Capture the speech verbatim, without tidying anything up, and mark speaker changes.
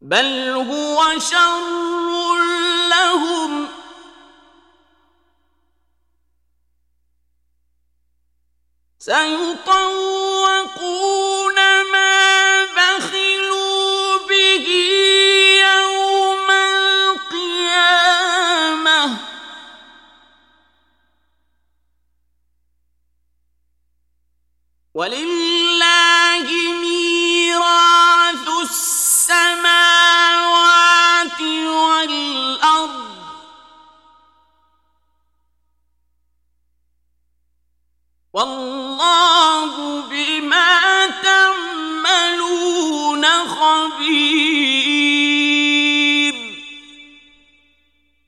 Speaker 1: بل هو شر لهم سيطوقون ما بخلوا به يوم القيامة ولله ميراث السماوات والأرض والله بما تعملون خبير.